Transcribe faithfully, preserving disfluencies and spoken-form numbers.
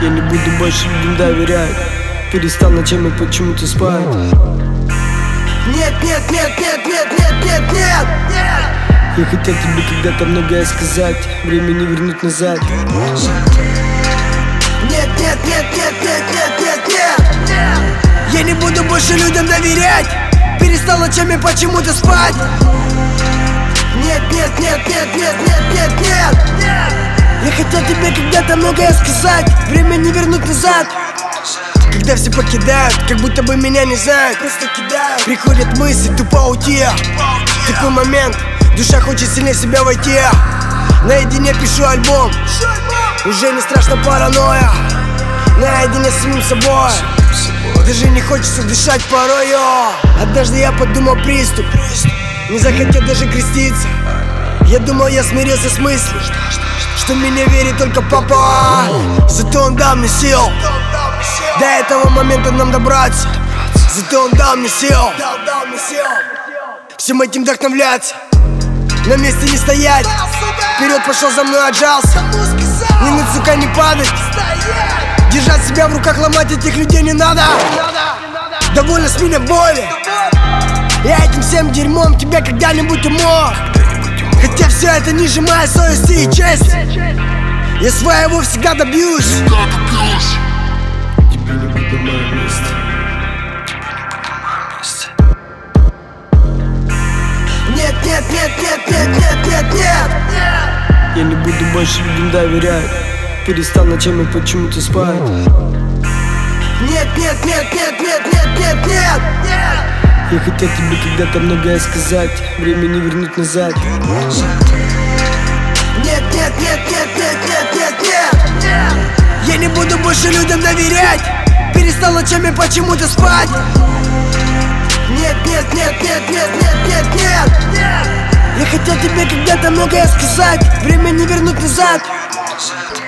Я не буду больше людям доверять. Перестал ночами почему-то спать. Нет, нет, нет, нет, нет, нет, нет, нет. Я хотел тебе когда-то многое сказать, время не вернуть назад. Нет, нет, нет, нет, нет, нет, нет, нет. Я не буду больше людям доверять. Перестал ночами почему-то спать. Нет, нет, нет, нет, нет, нет, нет, нет. Я хотел тебе когда-то многое сказать, время не вернуть назад. Когда все покидают, как будто бы меня не знают, просто кидают. Приходят мысли, тупо уйти. Такой момент, душа хочет сильнее себя войти. Наедине пишу альбом, уже не страшно паранойя. Наедине с самим собой, даже не хочется дышать порою. Однажды я подумал приступ, не захотел даже креститься. Я думал, я смирился с мыслью, что мне верит только папа. Зато он дал мне сил до этого момента нам добраться. Зато он дал мне сил всем этим вдохновляться. На месте не стоять, вперед пошел, за мной отжался. Не ныть, сука, не падать. Держать себя в руках, ломать этих людей не надо. Довольно с меня боли. Я этим всем дерьмом тебя когда-нибудь умор. Хотя все это ниже моей совести и чести. Я своего всегда добьюсь. Тебе не будет на моем месте. Нет, нет, нет, нет, нет, нет, нет, нет. Я не буду больше людям доверять. Перестал ночами почему-то спать. Нет, нет, нет, нет, нет, нет, нет, нет. Я хотел тебе когда-то многое сказать, время не вернуть назад. Нет, нет, нет, нет, нет, нет, нет, нет. Я не буду больше людям доверять. Перестал ночами почему-то спать. Нет, нет, нет, нет, нет, нет, нет, нет. Я хотел тебе когда-то многое сказать, время не вернуть назад.